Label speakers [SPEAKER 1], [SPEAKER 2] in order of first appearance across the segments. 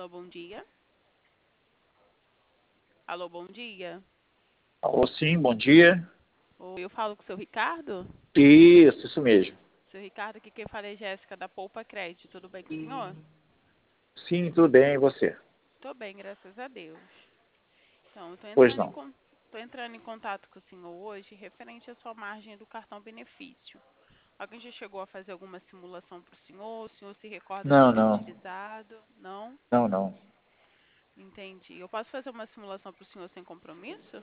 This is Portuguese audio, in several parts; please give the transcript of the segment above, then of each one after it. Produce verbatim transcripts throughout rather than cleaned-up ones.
[SPEAKER 1] Alô, bom dia. Alô, bom dia.
[SPEAKER 2] Alô, sim, bom dia.
[SPEAKER 1] Oi, eu falo com o seu Ricardo?
[SPEAKER 2] Isso, isso mesmo.
[SPEAKER 1] Seu Ricardo, aqui quem fala é Jéssica da Poupa Crédito. Tudo bem com o senhor?
[SPEAKER 2] Sim, tudo bem, e você?
[SPEAKER 1] Tô bem, graças a Deus. Então, eu tô
[SPEAKER 2] Pois
[SPEAKER 1] entrando em,
[SPEAKER 2] não.
[SPEAKER 1] con- tô entrando em contato com o senhor hoje referente à sua margem do cartão benefício. Alguém já chegou a fazer alguma simulação para o senhor? O senhor se recorda de
[SPEAKER 2] Não,
[SPEAKER 1] ter
[SPEAKER 2] não,
[SPEAKER 1] utilizado? Não?
[SPEAKER 2] não, não.
[SPEAKER 1] Entendi. Eu posso fazer uma simulação para o senhor sem compromisso?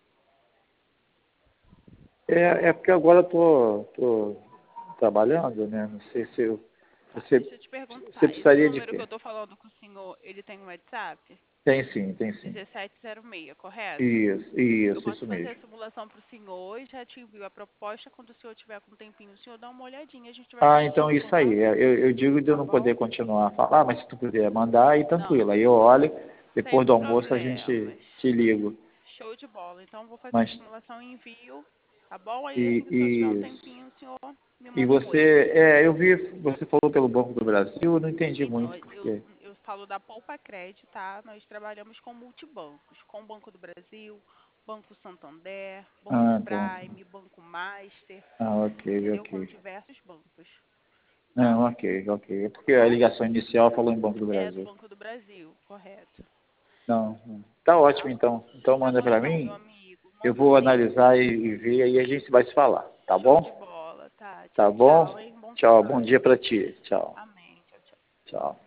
[SPEAKER 2] É, é porque agora eu tô, tô trabalhando, né? Não sei se eu,
[SPEAKER 1] Tá,
[SPEAKER 2] você,
[SPEAKER 1] deixa eu te
[SPEAKER 2] você
[SPEAKER 1] perguntar. Esse
[SPEAKER 2] precisaria de
[SPEAKER 1] número que
[SPEAKER 2] quê?
[SPEAKER 1] eu tô falando com o senhor, ele tem um WhatsApp?
[SPEAKER 2] Tem sim, tem sim.
[SPEAKER 1] dezessete zero seis, correto?
[SPEAKER 2] Isso,
[SPEAKER 1] Eu
[SPEAKER 2] isso,
[SPEAKER 1] posso
[SPEAKER 2] isso
[SPEAKER 1] fazer a
[SPEAKER 2] mesmo.
[SPEAKER 1] simulação para o senhor e já te envio a proposta. Quando o senhor tiver com um tempinho, o senhor dá uma olhadinha. A gente vai
[SPEAKER 2] Ah, então
[SPEAKER 1] discutindo com
[SPEAKER 2] isso aí.
[SPEAKER 1] nós,
[SPEAKER 2] É, Eu, eu digo de eu
[SPEAKER 1] tá
[SPEAKER 2] não poder
[SPEAKER 1] bom?
[SPEAKER 2] continuar a falar, mas se tu puder mandar, aí
[SPEAKER 1] Não,
[SPEAKER 2] tranquilo. Aí eu olho,
[SPEAKER 1] sem
[SPEAKER 2] depois do almoço a gente
[SPEAKER 1] problemas.
[SPEAKER 2] te ligo.
[SPEAKER 1] Show de bola. Então, vou fazer a
[SPEAKER 2] Mas,
[SPEAKER 1] simulação e envio, tá bom? Aí,
[SPEAKER 2] e,
[SPEAKER 1] assim que o senhor tiver um
[SPEAKER 2] e
[SPEAKER 1] tempinho, o senhor me
[SPEAKER 2] E
[SPEAKER 1] manda um oi.
[SPEAKER 2] você, é, eu vi, você falou pelo Banco do Brasil, eu não entendi
[SPEAKER 1] Então,
[SPEAKER 2] muito,
[SPEAKER 1] eu,
[SPEAKER 2] porque.
[SPEAKER 1] eu falo da Poupa Crédito, tá? Nós trabalhamos com multibancos, com o Banco do Brasil, Banco Santander, Banco
[SPEAKER 2] Ah, tá.
[SPEAKER 1] Prime, Banco Master,
[SPEAKER 2] Ah, ok,
[SPEAKER 1] entendeu?
[SPEAKER 2] ok.
[SPEAKER 1] Com diversos bancos, tá?
[SPEAKER 2] Não, ok, ok. É
[SPEAKER 1] Tá
[SPEAKER 2] porque a
[SPEAKER 1] bom?
[SPEAKER 2] ligação inicial falou em Banco do
[SPEAKER 1] É do
[SPEAKER 2] Brasil.
[SPEAKER 1] Banco do Brasil, correto.
[SPEAKER 2] Não, não. Tá ótimo
[SPEAKER 1] Tá?
[SPEAKER 2] então. Então
[SPEAKER 1] Tá
[SPEAKER 2] manda
[SPEAKER 1] bom
[SPEAKER 2] pra
[SPEAKER 1] então, meu
[SPEAKER 2] mim,
[SPEAKER 1] amigo.
[SPEAKER 2] eu
[SPEAKER 1] Mando
[SPEAKER 2] vou
[SPEAKER 1] sim.
[SPEAKER 2] analisar e, e ver, aí a gente vai se falar, tá
[SPEAKER 1] Show de
[SPEAKER 2] bom?
[SPEAKER 1] bola, tá?
[SPEAKER 2] Tá
[SPEAKER 1] Tchau,
[SPEAKER 2] bom?
[SPEAKER 1] tchau, hein? Bom
[SPEAKER 2] Tchau, bom dia
[SPEAKER 1] trabalho.
[SPEAKER 2] pra ti. Tchau.
[SPEAKER 1] Amém. Tchau, tchau.
[SPEAKER 2] Tchau.